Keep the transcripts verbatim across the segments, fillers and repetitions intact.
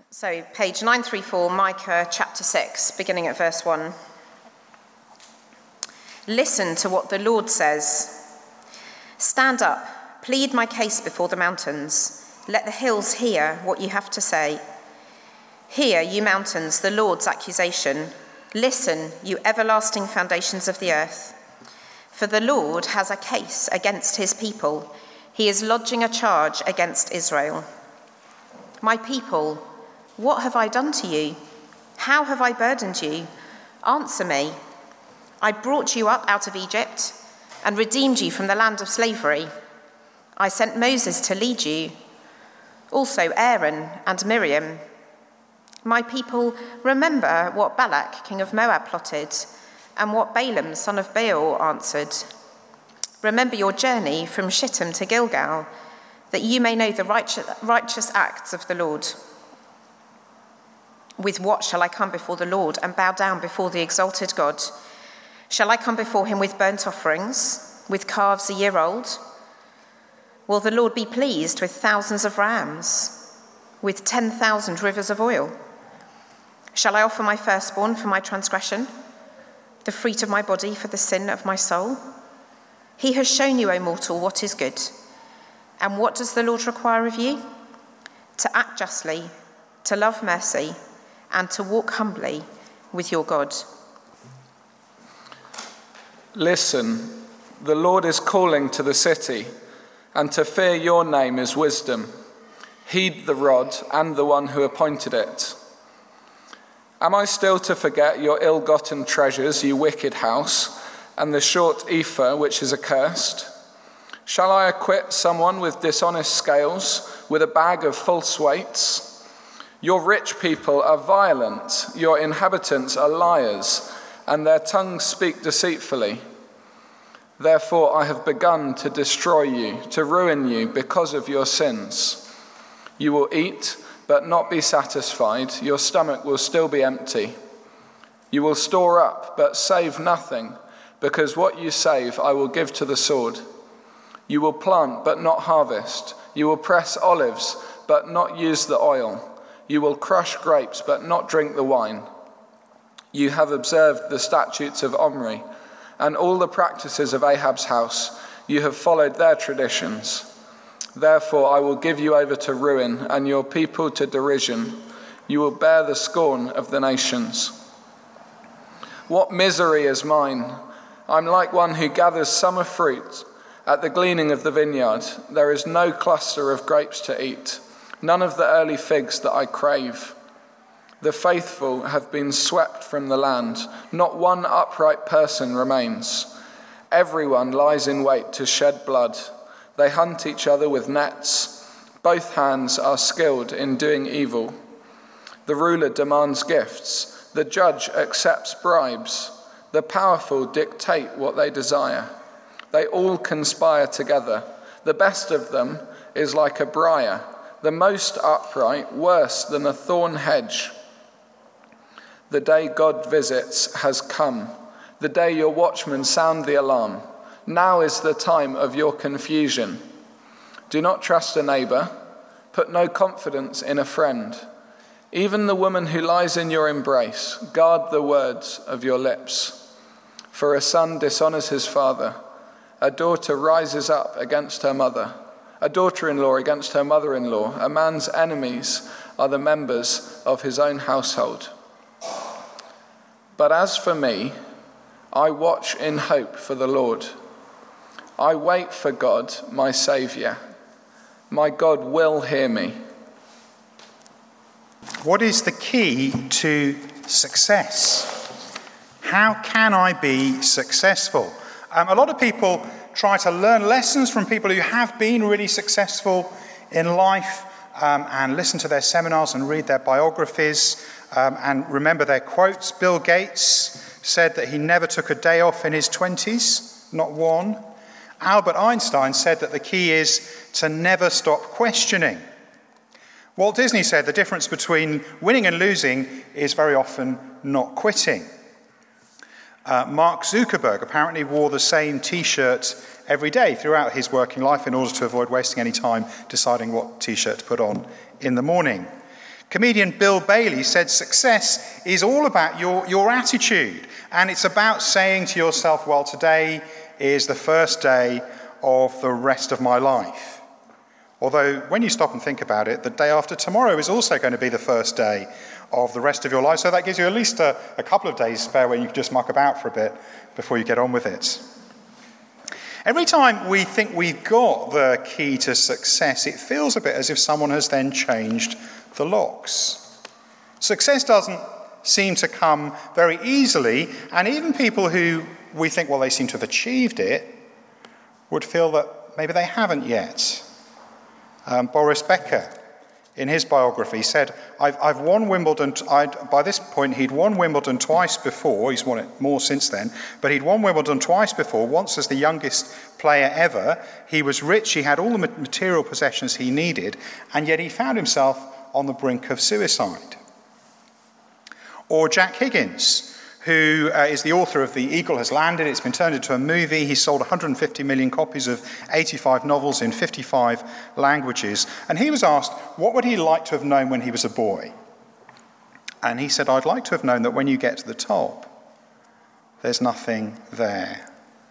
So, page nine thirty-four, Micah chapter six, beginning at verse one. Listen to what the Lord says. Stand up, plead my case before the mountains. Let the hills hear what you have to say. Hear, you mountains, the Lord's accusation. Listen, you everlasting foundations of the earth. For the Lord has a case against his people. He is lodging a charge against Israel. My people, what have I done to you? How have I burdened you? Answer me. I brought you up out of Egypt and redeemed you from the land of slavery. I sent Moses to lead you, also Aaron and Miriam. My people, remember what Balak, king of Moab, plotted, and what Balaam, son of Beor, answered. Remember your journey from Shittim to Gilgal, that you may know the righteous, righteous acts of the Lord. With what shall I come before the Lord and bow down before the exalted God? Shall I come before him with burnt offerings, with calves a year old? Will the Lord be pleased with thousands of rams, with ten thousand rivers of oil? Shall I offer my firstborn for my transgression, the fruit of my body for the sin of my soul? He has shown you, O mortal, what is good. And what does the Lord require of you? To act justly, to love mercy, and to walk humbly with your God. Listen, the Lord is calling to the city, and to fear your name is wisdom. Heed the rod and the one who appointed it. Am I still to forget your ill-gotten treasures, you wicked house, and the short ephah which is accursed? Shall I acquit someone with dishonest scales, with a bag of false weights? Your rich people are violent, your inhabitants are liars, and their tongues speak deceitfully. Therefore I have begun to destroy you, to ruin you because of your sins. You will eat, but not be satisfied. Your stomach will still be empty. You will store up, but save nothing, because what you save I will give to the sword. You will plant, but not harvest. You will press olives, but not use the oil. You will crush grapes, but not drink the wine. You have observed the statutes of Omri, and all the practices of Ahab's house. You have followed their traditions. Therefore I will give you over to ruin, and your people to derision. You will bear the scorn of the nations. What misery is mine! I'm like one who gathers summer fruit at the gleaning of the vineyard. There is no cluster of grapes to eat, none of the early figs that I crave. The faithful have been swept from the land. Not one upright person remains. Everyone lies in wait to shed blood. They hunt each other with nets. Both hands are skilled in doing evil. The ruler demands gifts. The judge accepts bribes. The powerful dictate what they desire. They all conspire together. The best of them is like a briar, the most upright worse than a thorn hedge. The day God visits has come, the day your watchmen sound the alarm. Now is the time of your confusion. Do not trust a neighbor, put no confidence in a friend. Even the woman who lies in your embrace, guard the words of your lips. For a son dishonors his father, a daughter rises up against her mother, a daughter-in-law against her mother-in-law. A man's enemies are the members of his own household. But as for me, I watch in hope for the Lord. I wait for God, my Saviour. My God will hear me. What is the key to success? How can I be successful? Um, a lot of people try to learn lessons from people who have been really successful in life um, and listen to their seminars and read their biographies. Um, and remember their quotes. Bill Gates said that he never took a day off in his twenties, not one. Albert Einstein said that the key is to never stop questioning. Walt Disney said the difference between winning and losing is very often not quitting. Uh, Mark Zuckerberg apparently wore the same t-shirt every day throughout his working life in order to avoid wasting any time deciding what t-shirt to put on in the morning. Comedian Bill Bailey said success is all about your, your attitude, and it's about saying to yourself, well, today is the first day of the rest of my life. Although when you stop and think about it, the day after tomorrow is also going to be the first day of the rest of your life, so that gives you at least a, a couple of days spare where you can just muck about for a bit before you get on with it. Every time we think we've got the key to success, it feels a bit as if someone has then changed the locks. Success doesn't seem to come very easily, and even people who we think, well, they seem to have achieved it, would feel that maybe they haven't yet. Um, Boris Becker, in his biography, said, I've, I've won Wimbledon, I'd, by this point he'd won Wimbledon twice before, he's won it more since then, but he'd won Wimbledon twice before, once as the youngest player ever. He was rich, he had all the material possessions he needed, and yet he found himself on the brink of suicide. Or Jack Higgins, who uh, is the author of The Eagle Has Landed. It's been turned into a movie. He sold one hundred fifty million copies of eighty-five novels in fifty-five languages. And he was asked, what would he like to have known when he was a boy? And he said, I'd like to have known that when you get to the top, there's nothing there.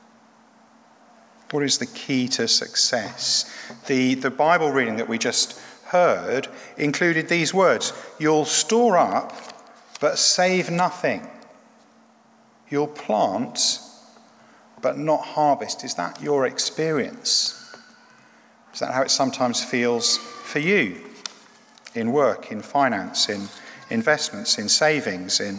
What is the key to success? The, the Bible reading that we just heard included these words: you'll store up, but save nothing. You'll plant, but not harvest. Is that your experience? Is that how it sometimes feels for you in work, in finance, in investments, in savings, in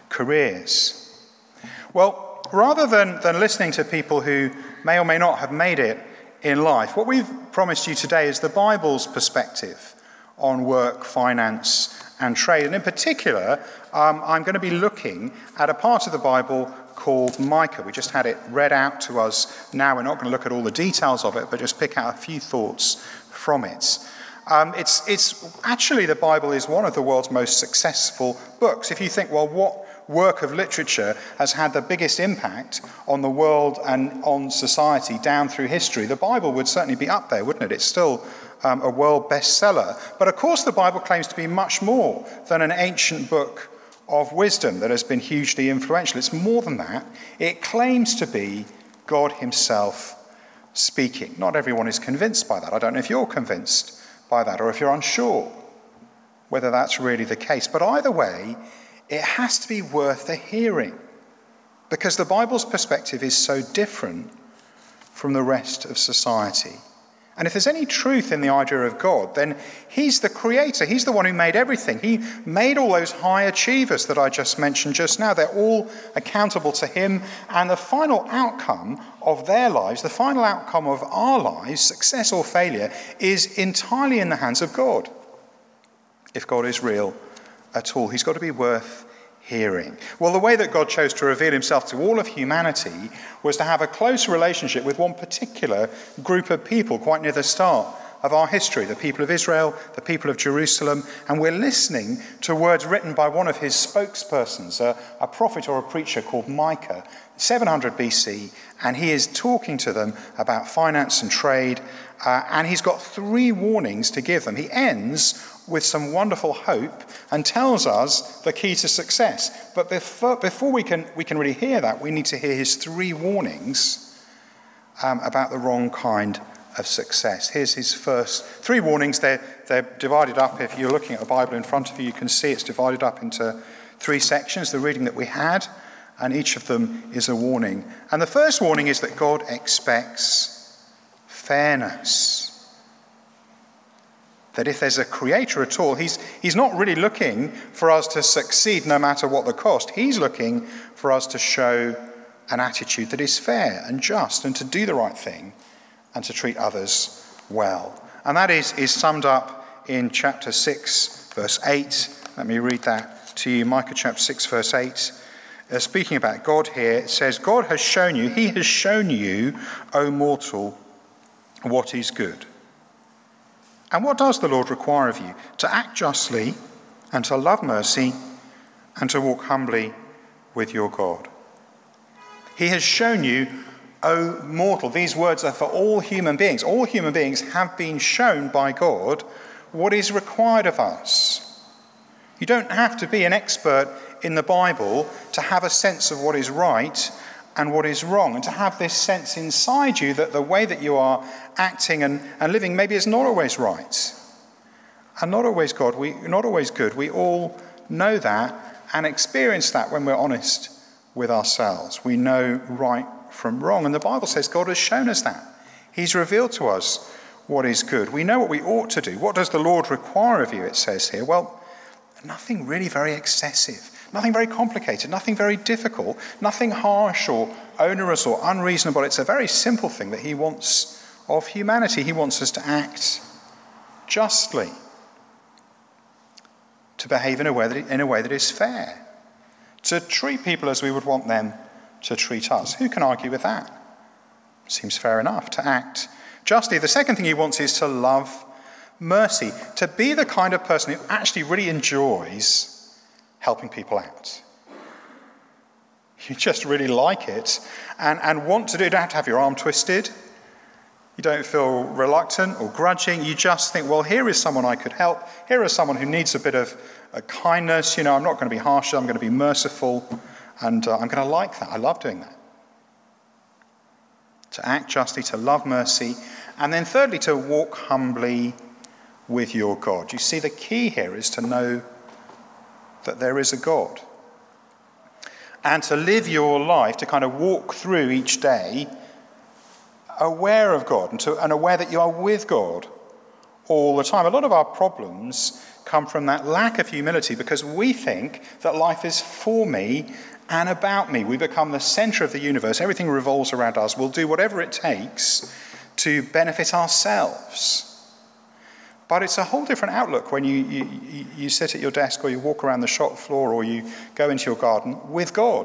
careers? Well, rather than, than listening to people who may or may not have made it in life, what we've promised you today is the Bible's perspective on work, finance, and trade. And in particular, um, I'm going to be looking at a part of the Bible called Micah. We just had it read out to us now. We're not going to look at all the details of it, but just pick out a few thoughts from it. Um, it's, it's actually, the Bible is one of the world's most successful books. If you think, well, what work of literature has had the biggest impact on the world and on society down through history, the Bible would certainly be up there, wouldn't it? It's still um, a world bestseller. But of course, the Bible claims to be much more than an ancient book of wisdom that has been hugely influential. It's more than that. It claims to be God himself speaking. Not everyone is convinced by that. I don't know if you're convinced by that or if you're unsure whether that's really the case. But either way, it has to be worth the hearing, because the Bible's perspective is so different from the rest of society. And if there's any truth in the idea of God, then he's the creator. He's the one who made everything. He made all those high achievers that I just mentioned just now. They're all accountable to him. And the final outcome of their lives, the final outcome of our lives, success or failure, is entirely in the hands of God. If God is real at all, he's got to be worth hearing. Well, the way that God chose to reveal himself to all of humanity was to have a close relationship with one particular group of people quite near the start of our history, the people of Israel, the people of Jerusalem. And we're listening to words written by one of his spokespersons, a, a prophet or a preacher called Micah, seven hundred B C, and he is talking to them about finance and trade, uh, and he's got three warnings to give them. He ends with some wonderful hope and tells us the key to success. But before, before we can we can really hear that, we need to hear his three warnings um, about the wrong kind of success. Here's his first three warnings. They're, they're divided up. If you're looking at a Bible in front of you, you can see it's divided up into three sections, the reading that we had, and each of them is a warning. And the first warning is that God expects fairness. That if there's a creator at all, he's, he's not really looking for us to succeed no matter what the cost. He's looking for us to show an attitude that is fair and just and to do the right thing and to treat others well. And that is, is summed up in chapter six, verse eight. Let me read that to you. Micah chapter six, verse eight. Uh, speaking about God here, it says, God has shown you, he has shown you, O mortal, what is good. And what does the Lord require of you? To act justly and to love mercy and to walk humbly with your God. He has shown you, O mortal. These words are for all human beings. All human beings have been shown by God what is required of us. You don't have to be an expert in the Bible to have a sense of what is right and what is wrong, and to have this sense inside you that the way that you are acting and, and living maybe is not always right and not always God. We not always good. We all know that and experience that when we're honest with ourselves. We know right from wrong, and the Bible says God has shown us that. He's revealed to us what is good. We know what we ought to do. What does the Lord require of you, it says here? Well, nothing really very excessive, nothing very complicated, nothing very difficult, nothing harsh or onerous or unreasonable. It's a very simple thing that he wants of humanity. He wants us to act justly, to behave in a way that, in a way that is fair, to treat people as we would want them to treat us. Who can argue with that? Seems fair enough, to act justly. The second thing he wants is to love mercy, to be the kind of person who actually really enjoys helping people out. You just really like it and, and want to do it. You don't have to have your arm twisted. You don't feel reluctant or grudging. You just think, well, here is someone I could help. Here is someone who needs a bit of a kindness. You know, I'm not going to be harsh. I'm going to be merciful. And uh, I'm going to like that. I love doing that. To act justly, to love mercy. And then thirdly, to walk humbly with your God. You see, the key here is to know that there is a God. And to live your life, to kind of walk through each day aware of God and, to, and aware that you are with God all the time. A lot of our problems come from that lack of humility because we think that life is for me and about me. We become the center of the universe. Everything revolves around us. We'll do whatever it takes to benefit ourselves. But it's a whole different outlook when you, you, you sit at your desk or you walk around the shop floor or you go into your garden with God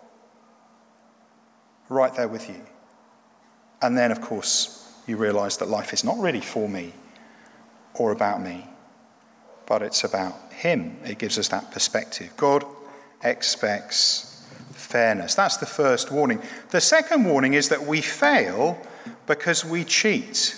right there with you. And then, of course, you realize that life is not really for me or about me, but it's about him. It gives us that perspective. God expects fairness. That's the first warning. The second warning is that we fail because we cheat.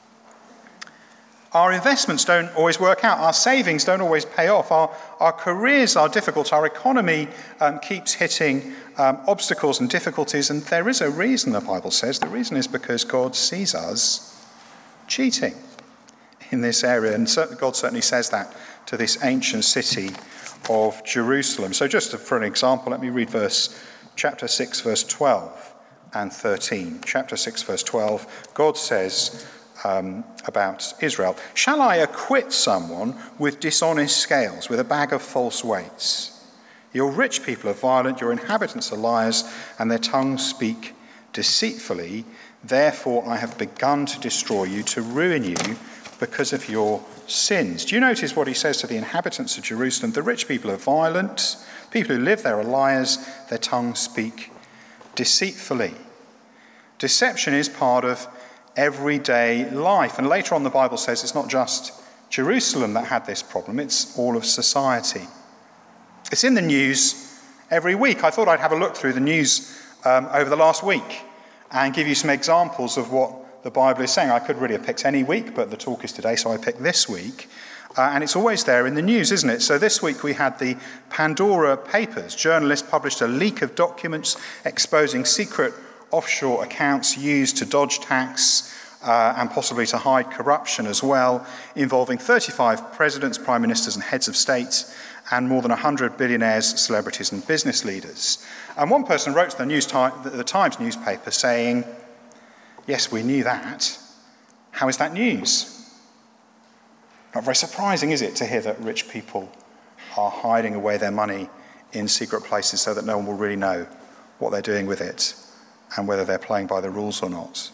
Our investments don't always work out. Our savings don't always pay off. Our, our careers are difficult. Our economy um, keeps hitting um, obstacles and difficulties. And there is a reason, the Bible says. The reason is because God sees us cheating in this area. And God certainly says that to this ancient city of Jerusalem. So just for an example, let me read verse chapter six, verse twelve and thirteen. Chapter six, verse twelve, God says um, about Israel, "Shall I acquit someone with dishonest scales, with a bag of false weights? Your rich people are violent, your inhabitants are liars, and their tongues speak deceitfully. Therefore I have begun to destroy you, to ruin you because of your sins." Do you notice what he says to the inhabitants of Jerusalem? The rich people are violent. People who live there are liars. Their tongues speak deceitfully. Deception is part of everyday life. And later on the Bible says it's not just Jerusalem that had this problem. It's all of society. It's in the news every week. I thought I'd have a look through the news um, over the last week and give you some examples of what the Bible is saying. I could really have picked any week, but the talk is today, so I picked this week. Uh, and it's always there in the news, isn't it? So this week we had the Pandora Papers. Journalists published a leak of documents exposing secret offshore accounts used to dodge tax uh, and possibly to hide corruption as well, involving thirty-five presidents, prime ministers and heads of state, and more than one hundred billionaires, celebrities and business leaders. And one person wrote to the, news ti- the Times newspaper saying, "Yes, we knew that. How is that news?" Not very surprising, is it, to hear that rich people are hiding away their money in secret places so that no one will really know what they're doing with it and whether they're playing by the rules or not.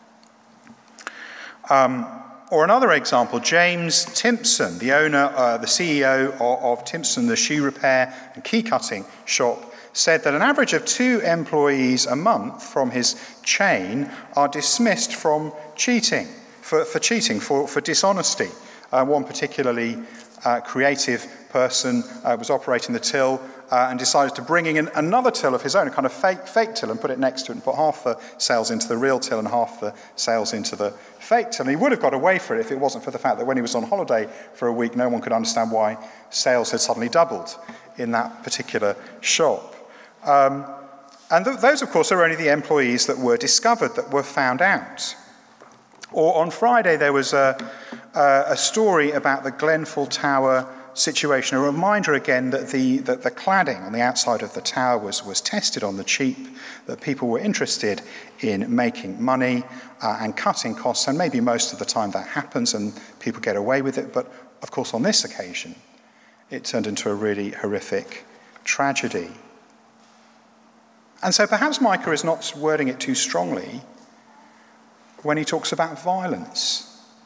Um, or another example, James Timpson, the owner, uh, the C E O of, of Timpson, the shoe repair and key cutting shop, said that an average of two employees a month from his chain are dismissed from cheating, for, for cheating, for, for dishonesty. Uh, one particularly uh, creative person uh, was operating the till uh, and decided to bring in another till of his own, a kind of fake, fake till, and put it next to it and put half the sales into the real till and half the sales into the fake till. And he would have got away for it if it wasn't for the fact that when he was on holiday for a week, no one could understand why sales had suddenly doubled in that particular shop. Um, and th- those, of course, are only the employees that were discovered, that were found out. Or on Friday, there was a, a, a story about the Glenfell Tower situation, a reminder again that the, that the cladding on the outside of the tower was, was tested on the cheap, that people were interested in making money uh, and cutting costs, and maybe most of the time that happens and people get away with it, but of course on this occasion, it turned into a really horrific tragedy. And so perhaps Micah is not wording it too strongly when he talks about violence.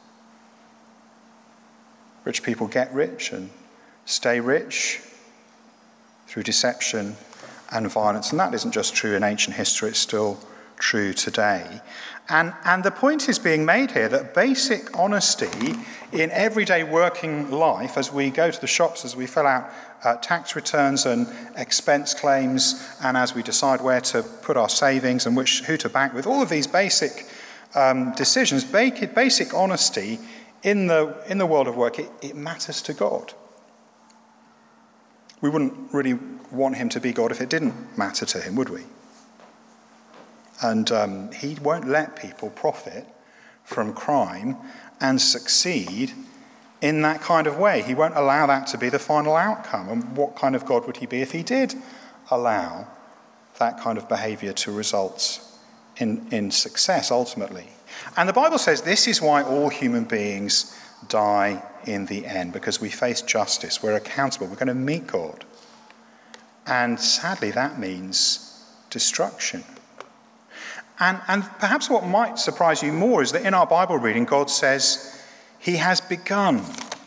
Rich people get rich and stay rich through deception and violence. And that isn't just true in ancient history, it's still true today. And, and the point is being made here that basic honesty in everyday working life, as we go to the shops, as we fill out uh, tax returns and expense claims, and as we decide where to put our savings and which who to bank with, all of these basic um, decisions, basic, basic honesty in the in the world of work, it, it matters to God. We wouldn't really want him to be God if it didn't matter to him, would we? And um, he won't let people profit from crime and succeed in that kind of way. He won't allow that to be the final outcome. And what kind of God would he be if he did allow that kind of behaviour to result in, in success ultimately? And the Bible says this is why all human beings die in the end, because we face justice, we're accountable, we're going to meet God. And sadly, that means destruction. And, and perhaps what might surprise you more is that in our Bible reading, God says, he has begun.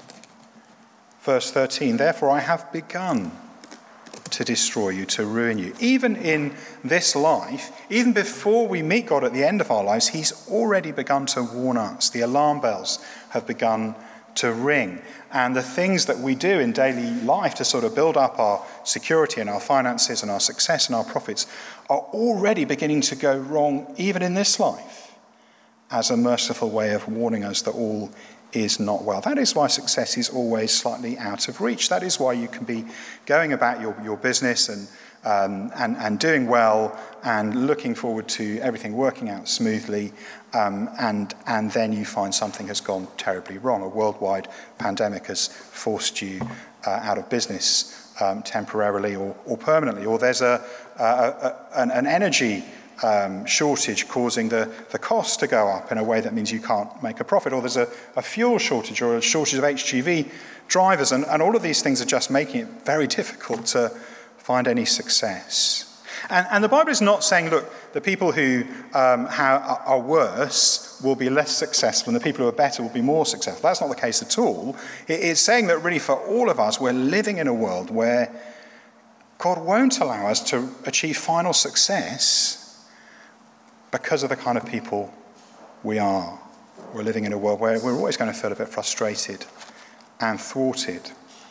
Verse thirteen, therefore I have begun to destroy you, to ruin you. Even in this life, even before we meet God at the end of our lives, he's already begun to warn us. The alarm bells have begun to ring. And the things that we do in daily life to sort of build up our security and our finances and our success and our profits are already beginning to go wrong even in this life, as a merciful way of warning us that all is not well. That is why success is always slightly out of reach. That is why you can be going about your, your business and, um, and, and doing well and looking forward to everything working out smoothly, um, and, and then you find something has gone terribly wrong. A worldwide pandemic has forced you uh, out of business um, temporarily or, or permanently, or there's a, a, a an, an energy Um, shortage causing the, the cost to go up in a way that means you can't make a profit, or there's a, a fuel shortage or a shortage of H G V drivers, and, and all of these things are just making it very difficult to find any success. And, and the Bible is not saying, look, the people who um, ha- are worse will be less successful and the people who are better will be more successful. That's not the case at all. It is saying that really for all of us, we're living in a world where God won't allow us to achieve final success because of the kind of people we are. We're living in a world where we're always going to feel a bit frustrated and thwarted.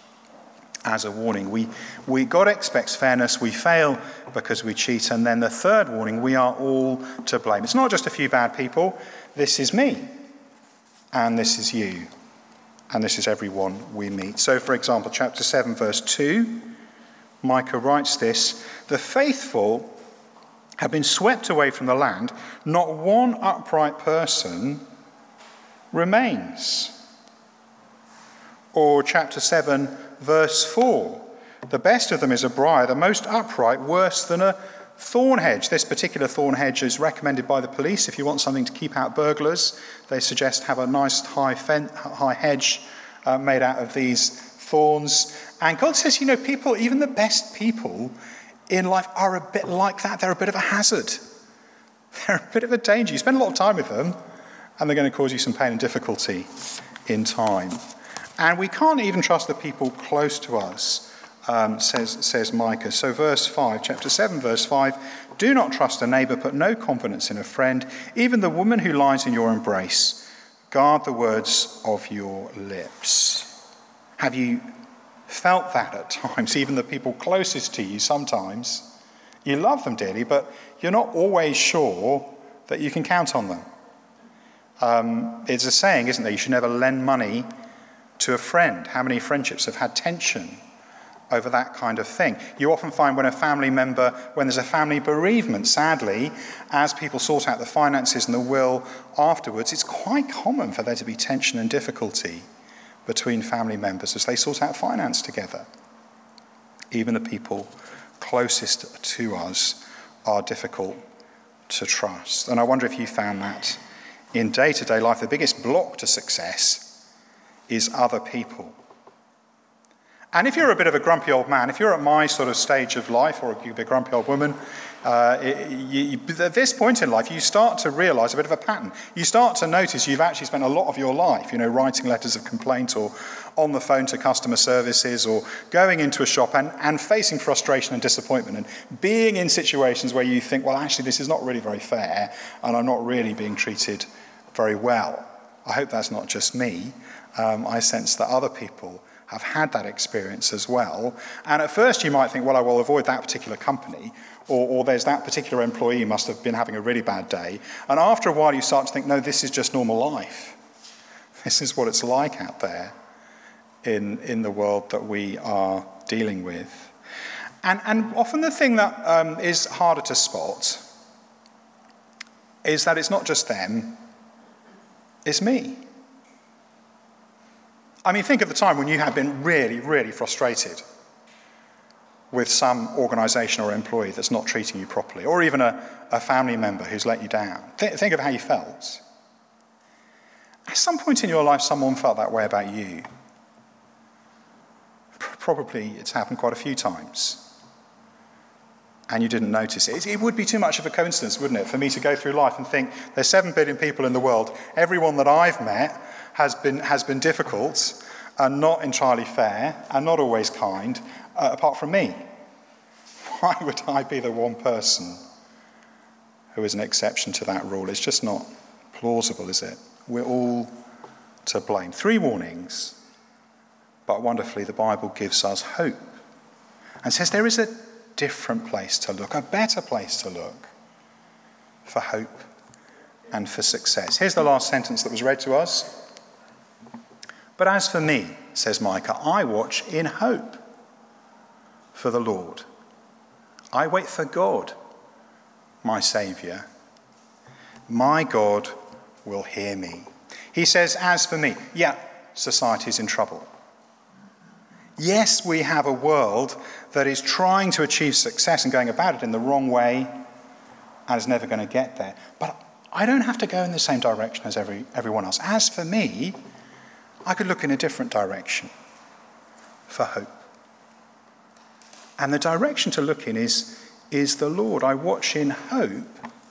As a warning, we, we God expects fairness, we fail because we cheat, and then the third warning, we are all to blame. It's not just a few bad people, this is me, and this is you, and this is everyone we meet. So, for example, chapter seven, verse two, Micah writes this, the faithful have been swept away from the land, not one upright person remains. Or chapter seven, verse four, the best of them is a briar, the most upright worse than a thorn hedge. This particular thorn hedge is recommended by the police. If you want something to keep out burglars, they suggest have a nice high, fen- high hedge uh, made out of these thorns. And God says, you know, people, even the best people in life are a bit like that. They're a bit of a hazard. They're a bit of a danger. You spend a lot of time with them, and they're going to cause you some pain and difficulty in time. And we can't even trust the people close to us, um, says, says Micah. So verse five, chapter seven, verse five, do not trust a neighbour, put no confidence in a friend, even the woman who lies in your embrace, Guard the words of your lips. Have you felt that at times? Even the people closest to you, sometimes you love them dearly, but you're not always sure that you can count on them. Um, it's a saying, isn't there? You should never lend money to a friend. How many friendships have had tension over that kind of thing? You often find when a family member, when there's a family bereavement, sadly, as people sort out the finances and the will afterwards, it's quite common for there to be tension and difficulty between family members as they sort out finance together. Even the people closest to us are difficult to trust. And I wonder if you found that in day-to-day life. The biggest block to success is other people. And if you're a bit of a grumpy old man, if you're at my sort of stage of life, or you're a grumpy old woman, uh, it, you, at this point in life, you start to realise a bit of a pattern. You start to notice you've actually spent a lot of your life, you know, writing letters of complaint or on the phone to customer services or going into a shop and, and facing frustration and disappointment and being in situations where you think, well, actually, this is not really very fair and I'm not really being treated very well. I hope that's not just me. Um, I sense that other people have had that experience as well. And at first you might think, well, I will avoid that particular company, or, or there's that particular employee must have been having a really bad day. And after a while you start to think, no, this is just normal life. This is what it's like out there in, in the world that we are dealing with. And, and often the thing that um, is harder to spot is that it's not just them, it's me. I mean, think of the time when you have been really, really frustrated with some organisation or employee that's not treating you properly, or even a, a family member who's let you down. Th- think of how you felt. At some point in your life, someone felt that way about you. Probably it's happened quite a few times. And you didn't notice it. It would be too much of a coincidence, wouldn't it, for me to go through life and think there's seven billion people in the world. Everyone that I've met has been has been difficult and not entirely fair and not always kind, uh, apart from me. Why would I be the one person who is an exception to that rule? It's just not plausible, is it? We're all to blame. Three warnings, but wonderfully the Bible gives us hope and says there is a different place to look, a better place to look for hope and for success. Here's the last sentence that was read to us. But as for me, says Micah, I watch in hope for the Lord. I wait for God, my Saviour. My God will hear me. He says, as for me, yeah, society's in trouble. Yes, we have a world that is trying to achieve success and going about it in the wrong way and is never going to get there. But I don't have to go in the same direction as every, everyone else. As for me, I could look in a different direction for hope. And the direction to look in is, is the Lord. I watch in hope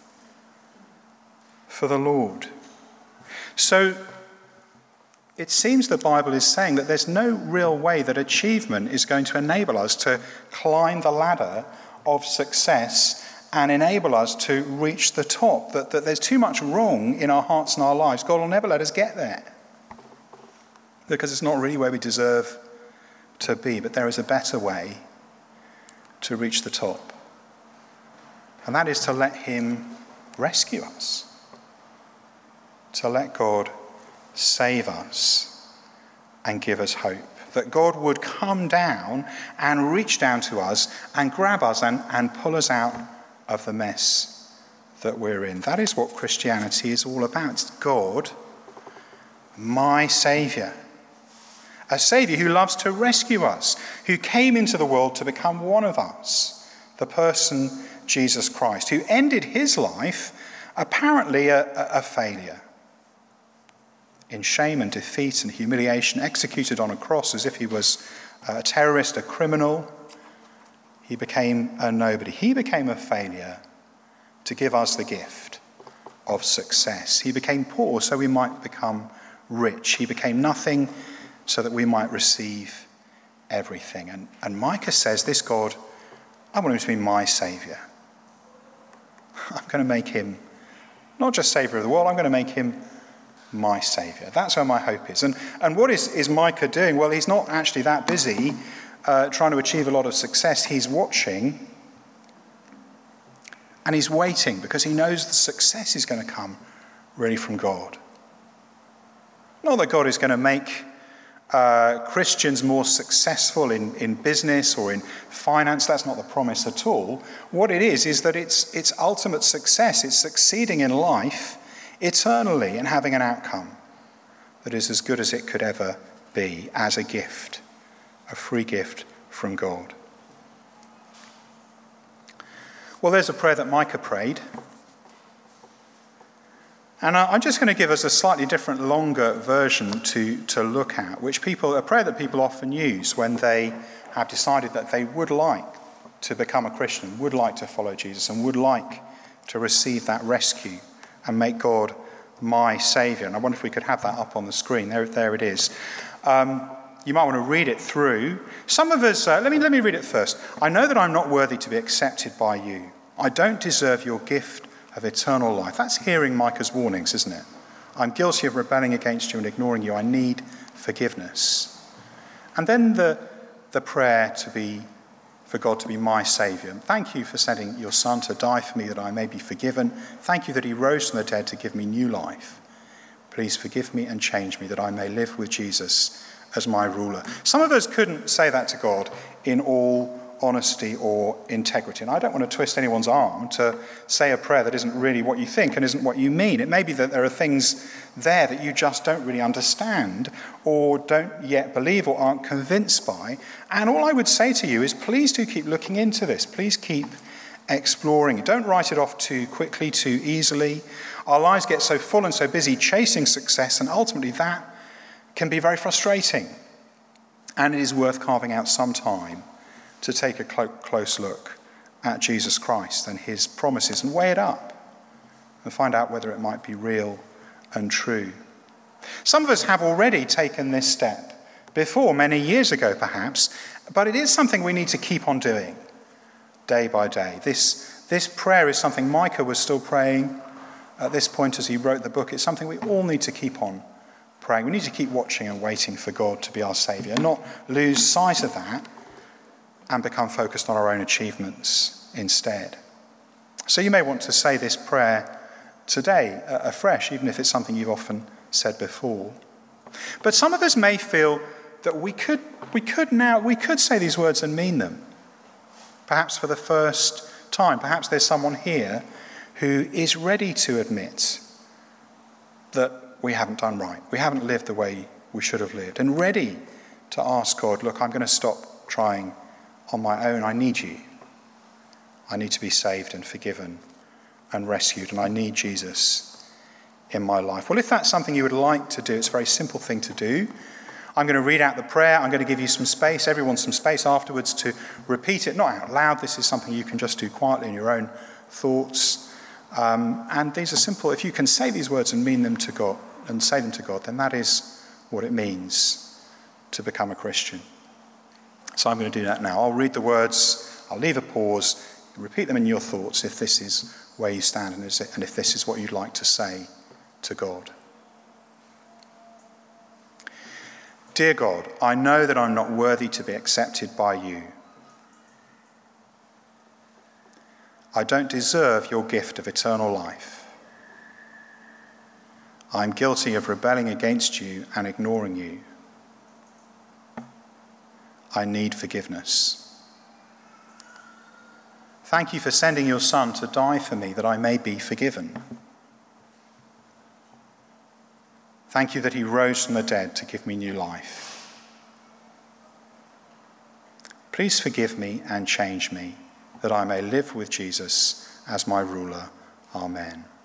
for the Lord. So it seems the Bible is saying that there's no real way that achievement is going to enable us to climb the ladder of success and enable us to reach the top, that, that there's too much wrong in our hearts and our lives. God will never let us get there because it's not really where we deserve to be, but there is a better way to reach the top. And that is to let him rescue us, to let God save us and give us hope. That God would come down and reach down to us and grab us and, and pull us out of the mess that we're in. That is what Christianity is all about. It's God, my Saviour. A Saviour who loves to rescue us, who came into the world to become one of us. The person Jesus Christ, who ended his life apparently a, a, a failure. In shame and defeat and humiliation, executed on a cross as if he was a terrorist, a criminal. He became a nobody. He became a failure to give us the gift of success. He became poor so we might become rich. He became nothing so that we might receive everything. And, and Micah says, this God, I want him to be my Saviour. I'm going to make him not just Saviour of the world, I'm going to make him my Saviour. That's where my hope is. And, and what is, is Micah doing? Well, he's not actually that busy uh, trying to achieve a lot of success. He's watching and he's waiting because he knows the success is going to come really from God. Not that God is going to make uh, Christians more successful in, in business or in finance. That's not the promise at all. What it is, is that it's, it's ultimate success. It's succeeding in life eternally and having an outcome that is as good as it could ever be as a gift, a free gift from God. Well, there's a prayer that Micah prayed. And I'm just going to give us a slightly different, longer version to, to look at, which people, a prayer that people often use when they have decided that they would like to become a Christian, would like to follow Jesus, and would like to receive that rescue and make God my Saviour. And I wonder if we could have that up on the screen. There, there it is. Um, you might want to read it through. Some of us, uh, let me, let me read it first. I know that I'm not worthy to be accepted by you. I don't deserve your gift of eternal life. That's hearing Micah's warnings, isn't it? I'm guilty of rebelling against you and ignoring you. I need forgiveness. And then the, the prayer to be, for God to be my Saviour. Thank you for sending your Son to die for me that I may be forgiven. Thank you that he rose from the dead to give me new life. Please forgive me and change me that I may live with Jesus as my ruler. Some of us couldn't say that to God in all honesty or integrity. And I don't want to twist anyone's arm to say a prayer that isn't really what you think and isn't what you mean. It may be that there are things there that you just don't really understand or don't yet believe or aren't convinced by. And all I would say to you is please do keep looking into this. Please keep exploring it. Don't write it off too quickly, too easily. Our lives get so full and so busy chasing success, and ultimately that can be very frustrating. And it is worth carving out some time to take a close look at Jesus Christ and his promises and weigh it up and find out whether it might be real and true. Some of us have already taken this step before, many years ago perhaps, but it is something we need to keep on doing day by day. This, this prayer is something Micah was still praying at this point as he wrote the book. It's something we all need to keep on praying. We need to keep watching and waiting for God to be our Saviour and not lose sight of that and become focused on our own achievements instead. So you may want to say this prayer today uh, afresh, even if it's something you've often said before. But some of us may feel that we could, we could now, we could say these words and mean them, perhaps for the first time. Perhaps there's someone here who is ready to admit that we haven't done right. We haven't lived the way we should have lived, and ready to ask God, look, I'm going to stop trying on my own. I need you. I need to be saved and forgiven and rescued, and I need Jesus in my life. Well, if that's something you would like to do, it's a very simple thing to do. I'm going to read out the prayer. I'm going to give you some space, everyone some space afterwards to repeat it, not out loud. This is something you can just do quietly in your own thoughts. Um, and these are simple. If you can say these words and mean them to God, and say them to God, then that is what it means to become a Christian. So I'm going to do that now. I'll read the words, I'll leave a pause, repeat them in your thoughts if this is where you stand and if this is what you'd like to say to God. Dear God, I know that I'm not worthy to be accepted by you. I don't deserve your gift of eternal life. I'm guilty of rebelling against you and ignoring you. I need forgiveness. Thank you for sending your Son to die for me that I may be forgiven. Thank you that he rose from the dead to give me new life. Please forgive me and change me that I may live with Jesus as my ruler. Amen.